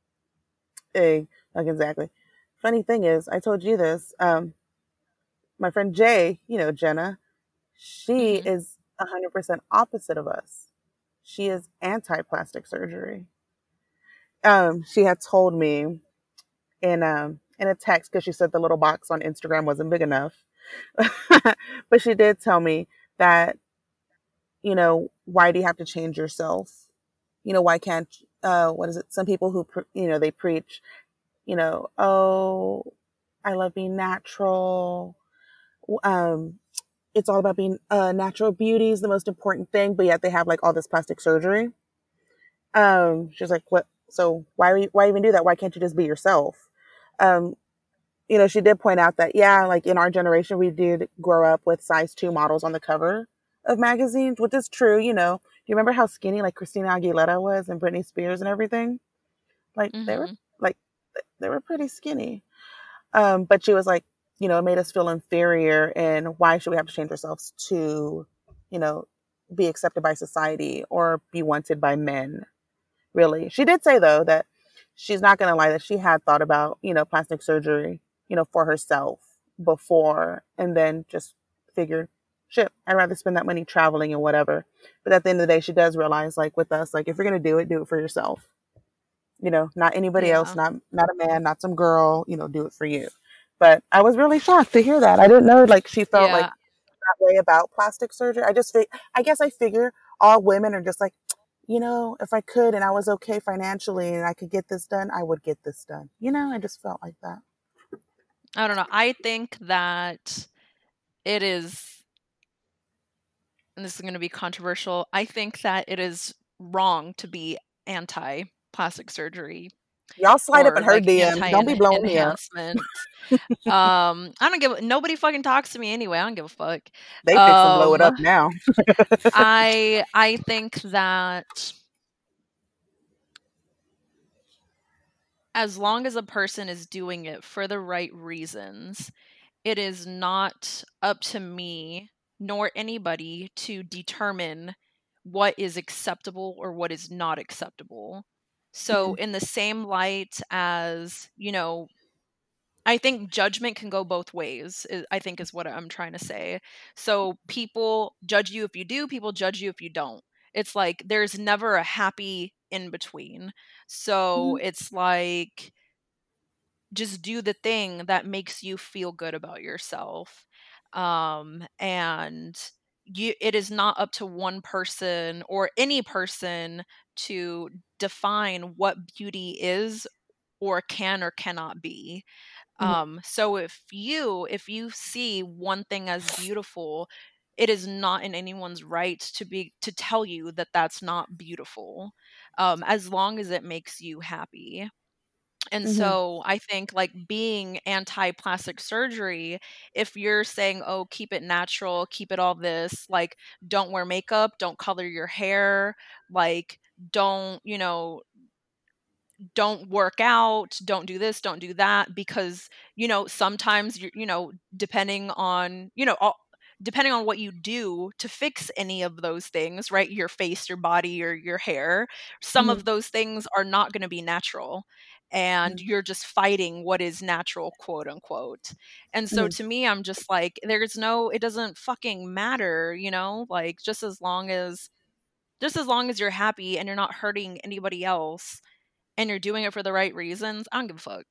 Like exactly. Funny thing is, I told you this. My friend Jay, you know Jenna, she Hmm. is 100% opposite of us. She is anti-plastic surgery. She had told me in a text because she said the little box on Instagram wasn't big enough, but she did tell me that why do you have to change yourself? Why can't what is it? Some people who they preach, oh, I love being natural. Um, it's all about being natural beauty is the most important thing, but yet they have like all this plastic surgery. She's like, what? So why even do that? Why can't you just be yourself? Um, she did point out that yeah, like in our generation, we did grow up with size 2 models on the cover of magazines, which is true. Do you remember how skinny like Christina Aguilera was and Britney Spears and everything? Like Hmm. like they were pretty skinny. But she was like, it made us feel inferior, and why should we have to change ourselves to, you know, be accepted by society or be wanted by men? Really, she did say though that she's not going to lie that she had thought about, plastic surgery, for herself before, and then just figured, shit, I'd rather spend that money traveling and whatever. But at the end of the day, she does realize, like with us, like if you're going to do it for yourself. Not anybody else, Yeah. not a man, not some girl, do it for you. But I was really shocked to hear that. I didn't know like she felt like Yeah. that way about plastic surgery. I guess I figure all women are just like, if I could and I was okay financially and I could get this done, I would get this done. I just felt like that. I don't know. I think that it is, and this is going to be controversial, I think that it is wrong to be anti plastic surgery Y'all slide up in or her like DMs. anti Don't be blowing me up. enhancement. I don't give nobody fucking talks to me anyway. I don't give a fuck. They fix and blow it Um up now. I think that as long as a person is doing it for the right reasons, it is not up to me nor anybody to determine what is acceptable or what is not acceptable. So in the same light as, I think judgment can go both ways, I think is what I'm trying to say. So people judge you if you do, people judge you if you don't. It's like there's never a happy in between. So Mhm. it's like just do the thing that makes you feel good about yourself. And it is not up to one person or any person to define what beauty is or can or cannot be. Mhm. So if you see one thing as beautiful, it is not in anyone's right to tell you that that's not beautiful, as long as it makes you happy. And Mhm. so I think, like, being anti plastic surgery, if you're saying, oh, keep it natural, keep it all this, like, don't wear makeup, don't color your hair, like, don't, don't work out, don't do this, don't do that, because, sometimes depending on, depending on what you do to fix any of those things, right? Your face, your body, or your hair, some Mhm. of those things are not going to be natural. And Mhm. you're just fighting what is natural, quote unquote. And so Mhm. to me, I'm just like, it doesn't fucking matter, like, just as long as you're happy and you're not hurting anybody else and you're doing it for the right reasons, I don't give a fuck.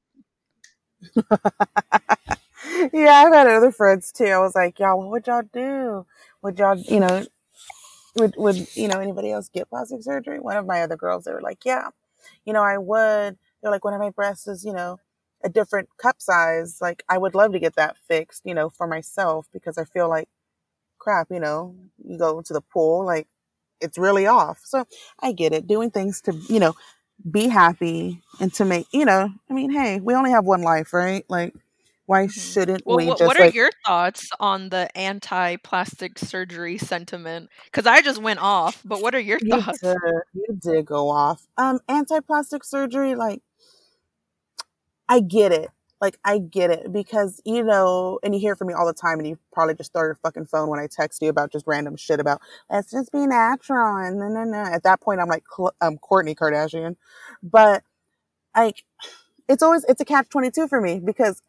Yeah, I've had other friends too. I was like, y'all, what would y'all do? Would y'all, would anybody else get plastic surgery? One of my other girls, they were like, yeah, I would. They're like, one of my breasts is, a different cup size. Like, I would love to get that fixed, for myself because I feel like crap, you go to the pool, like it's really off. So I get it. Doing things to, be happy and to make, I mean, hey, we only have one life, right? Like, why Hmm. shouldn't Well, we what just are like, your thoughts on the anti-plastic surgery sentiment? Because I just went off, but what are your you thoughts? did, you did go off. Anti-plastic surgery, like, I get it. Like, I get it because, and you hear from me all the time and you probably just throw your fucking phone when I text you about just random shit about, let's just be natural. And no, no, no. At that point, I'm like, Courtney Kardashian. But, like, it's a catch 22 for me because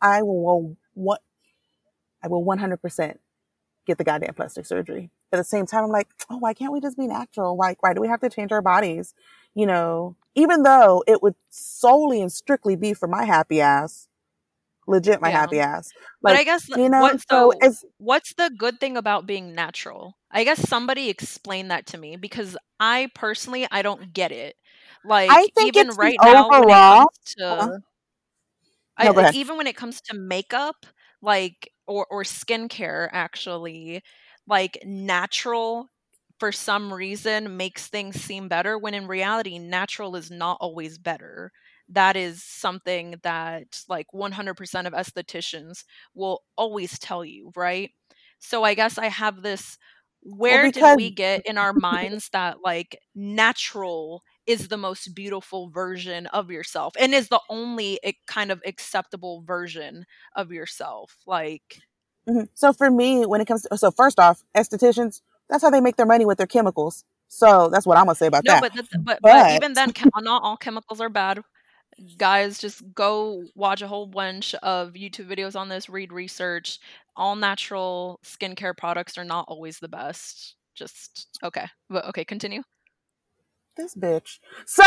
I will 100% get the goddamn plastic surgery. But at the same time, I'm like, oh, why can't we just be natural? Why do we have to change our bodies? Even though it would solely and strictly be for my happy ass, legit my Yeah. happy ass. But Like, I guess so it's, what's the good thing about being natural? I guess somebody explain that to me because I personally I don't get it. I Like think even it's the right now when it comes overall. to No, go like ahead. even when it comes to makeup, like or skincare actually, like natural for some reason makes things seem better when in reality natural is not always better. That is something that like 100% of estheticians will always tell you, right? So I guess I have this, Well, where did because we get in our minds that like natural is the most beautiful version of yourself and is the only kind of acceptable version of yourself, like, so for me, when it comes to, so first off, estheticians, that's how they make their money with their chemicals. So that's what I'm gonna say about no, that. but But even then, not all chemicals are bad. Guys, just go watch a whole bunch of YouTube videos on this, read research. All natural skincare products are not always the best. Just okay, but okay, continue. this bitch. So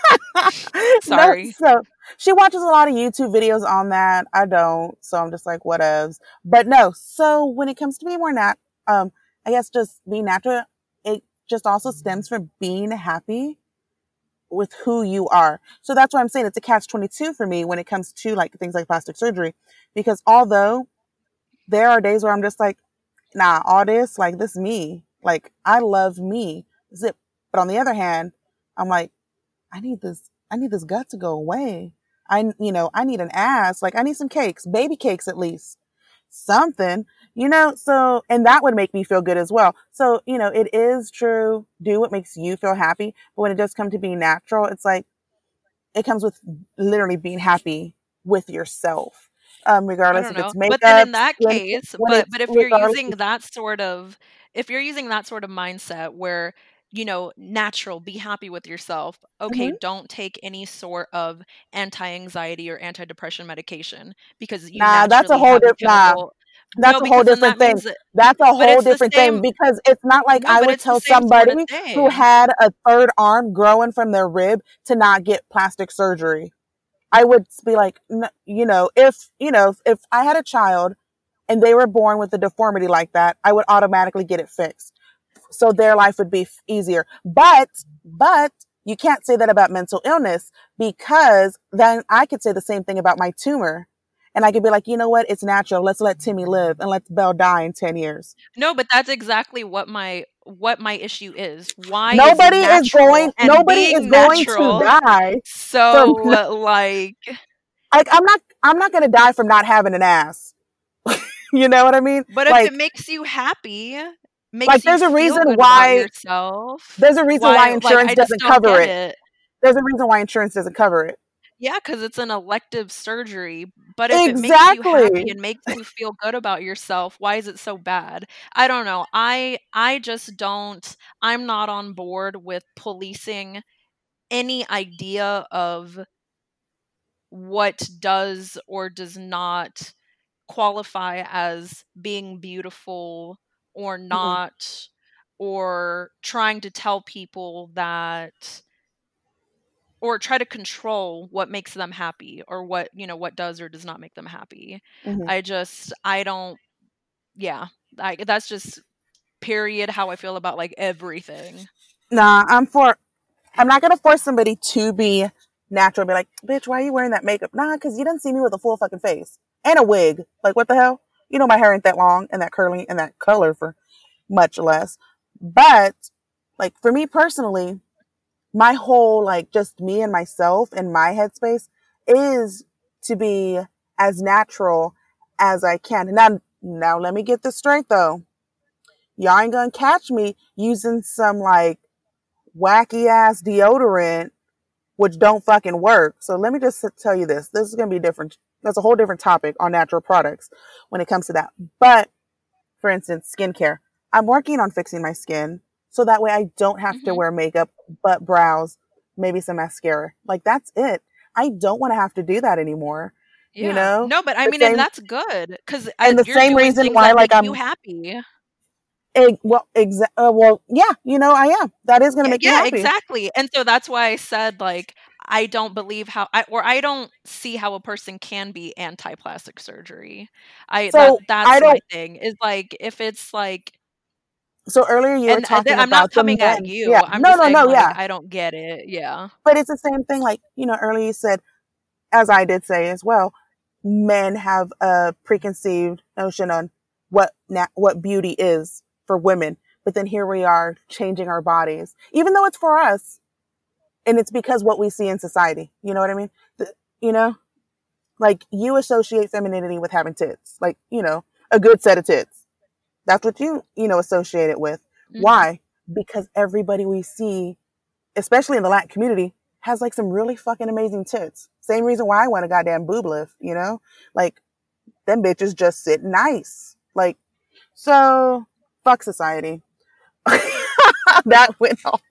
no, Sorry. so she watches a lot of YouTube videos on that. I don't, so I'm just like whatevs. But no, so when it comes to being more I guess just being natural, it just also stems from being happy with who you are. So that's why I'm saying it's a catch 22 for me when it comes to like things like plastic surgery, because although there are days where I'm just like, nah, all this, like this me, like I love me, zip. But on the other hand, I'm like, I need this gut to go away. I need an ass. Like I need some cakes, baby cakes at least. Something, so, and that would make me feel good as well. So, it is true. Do what makes you feel happy. But when it does come to being natural, it's like, it comes with literally being happy with yourself. I Regardless don't if it's know. But then makeup, in that skin, case, when but it's but if you're regardless using of, that sort of mindset where natural, be happy with yourself. Okay, Hmm. don't take any sort of anti-anxiety or anti-depression medication because you Nah, that's a naturally whole have a different. Nah, chemical. that's No, a whole because then that different thing. means that, That's a but whole it's the different thing same. because it's not like No, I but would it's the tell same sort somebody of who thing. had a third arm growing from their rib to not get plastic surgery. I would be like, if I had a child and they were born with a deformity like that, I would automatically get it fixed. So their life would be easier. But you can't say that about mental illness because then I could say the same thing about my tumor. And I could be like, you know what? It's natural. Let's let Timmy live and let Belle die in 10 years. No, but that's exactly what my issue is. Why is natural and Nobody is being going to natural die from, so like like, I'm not going to die from not having an ass. You know what I mean? but if it makes you happy, Like makes you feel good about yourself, there's a reason why why like insurance I just doesn't don't cover get it. it. There's a reason why insurance doesn't cover it. Yeah, because it's an elective surgery. But if it makes you happy Exactly. and makes you feel good about yourself, why is it so bad? I don't know. I just don't. I'm not on board with policing any idea of what does or does not qualify as being beautiful or Hmm. not, or trying to tell people that, or try to control what makes them happy or what does or does not make them happy. Hmm. I don't, yeah, that's just period how I feel about like everything. Nah, I'm not gonna force somebody to be natural. Be like, bitch, why are you wearing that makeup? Nah, because you didn't see me with a full fucking face and a wig. Like, what the hell? My hair ain't that long and that curly and that color for much less. But like for me personally, my whole like just me and myself and my headspace is to be as natural as I can. Now let me get this straight though. Y'all ain't gonna catch me using some like wacky ass deodorant which don't fucking work. So let me just tell you this. This is going to be different. That's a whole different topic on natural products when it comes to that. But for instance, skincare. I'm working on fixing my skin so that way I don't have to Hmm. wear makeup, but brows, maybe some mascara. Like that's it. I don't want to have to do that anymore. You Yeah, know, no, but I the mean, and same that's good because and the you're same doing reason things why that like make you I'm happy. yeah, I am. That is going to Yeah, make me yeah, happy. exactly. And so that's why I said like I don't believe I don't see how a person can be anti-plastic surgery. I that So I that's my don't thing. Is like if it's like, so earlier you were and talking I'm not about the coming at men. Yeah. you. I'm No, just no, saying no, like yeah. I don't get it. Yeah. But it's the same thing. Like, earlier you said, as I did say as well, men have a preconceived notion on what beauty is for women. But then here we are changing our bodies, even though it's for us. And it's because what we see in society. You know what I mean? You know, like you associate femininity with having tits, like, a good set of tits. That's what associate it with. Hmm. Why? Because everybody we see, especially in the Latin community, has like some really fucking amazing tits. Same reason why I want a goddamn boob lift. Like them bitches just sit nice. Like, so fuck society. That went off.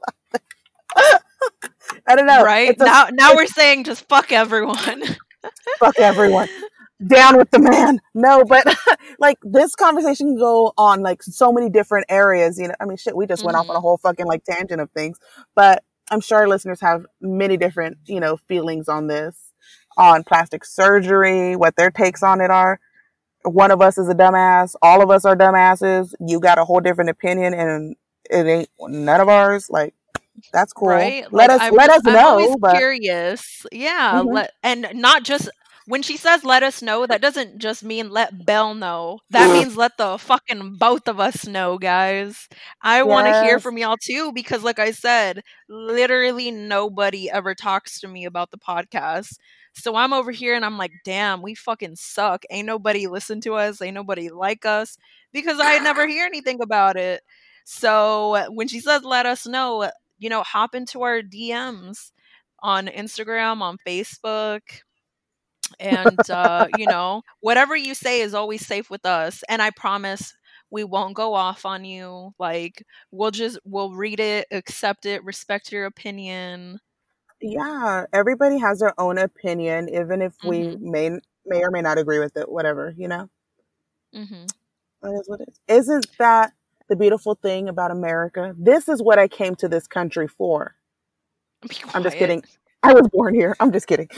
I don't know. Right? It's a Now it's we're saying just fuck everyone. fuck everyone. Down with the man. No, but like this conversation can go on like so many different areas. I mean, shit, we just went off on a Hmm. whole fucking like tangent of things. But I'm sure our listeners have many different, feelings on this, on plastic surgery, what their takes on it are. One of us is a dumbass. All of us are dumbasses. You got a whole different opinion, and it ain't none of ours. Like that's cool. Right? Let Like us I'm let just us I'm always know. But curious. Yeah, mhm. and not just when she says let us know, that doesn't just mean let Belle know. That means let the fucking both of us know, guys. I want to hear Yes. from y'all too because like I said, literally nobody ever talks to me about the podcast. So I'm over here and I'm like, "Damn, we fucking suck. Ain't nobody listen to us. Ain't nobody like us because I never hear anything about it." So when she says let us know, hop into our DMs on Instagram, on Facebook, and whatever you say is always safe with us. And I promise We won't go off on you. Like, we'll read it, accept it, respect your opinion. Yeah, everybody has their own opinion, even if we Mhm. may or may not agree with it, whatever, you know? Mhm. That is what it is. Isn't that the beautiful thing about America? This is what I came to this country for. Be I'm just quiet. kidding. I was born here. I'm just kidding.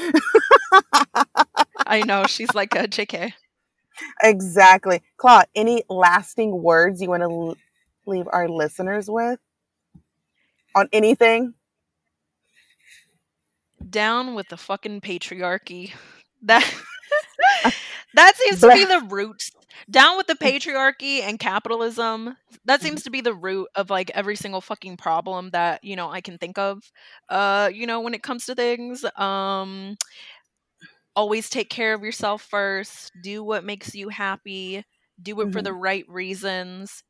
I know, she's like a JK. Exactly. Claude, any lasting words you want to leave our listeners with on anything? Down with the fucking patriarchy. That that seems to be Blah. the root. Down with the patriarchy and capitalism. That seems to be the root of like every single fucking problem that, I can think of. When it comes to things. Always take care of yourself first. Do what makes you happy. Do it for Mm-hmm. the right reasons.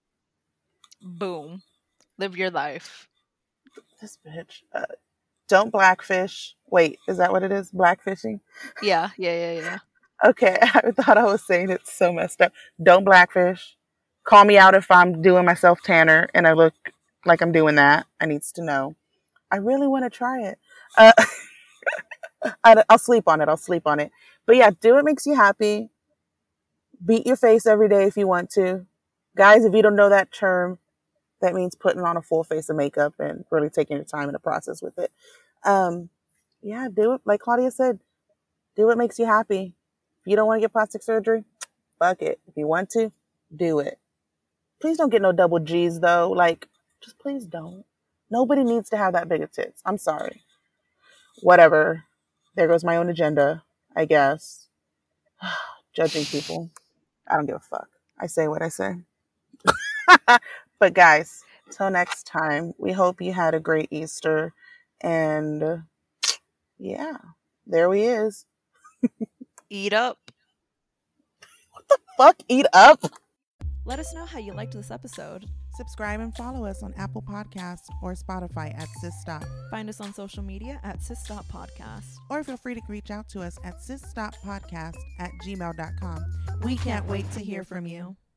Boom. Live your life. This bitch. Don't blackfish. Wait, is that what it is? Blackfishing? Yeah. Okay, I thought I was saying it so messed up. Don't blackfish. Call me out if I'm doing my self tanner and I look like I'm doing that. I needs to know. I really want to try it. Uh, I'll sleep on it. I'll sleep on it. But yeah, do what makes you happy. Beat your face every day if you want to. Guys, if you don't know that term, that means putting on a full face of makeup and really taking your time in the process with it. Um, yeah, do it. Like Claudia said, do what makes you happy. If you don't want to get plastic surgery, fuck it. If you want to, do it. Please don't get no double G's though. Like, just please don't. Nobody needs to have that big of tits. I'm sorry. Whatever. There goes my own agenda, I guess. Judging people. I don't give a fuck. I say what I say. But guys, till next time, we hope you had a great Easter. And yeah, there we is. Eat up. Fuck, eat up. Let us know how you liked this episode. Subscribe and follow us on Apple Podcasts or Spotify at Sis Stop. Find us on social media at Sis Stop Podcast. Or feel free to reach out to us at sisstoppodcast@gmail.com. We can't wait to hear from you.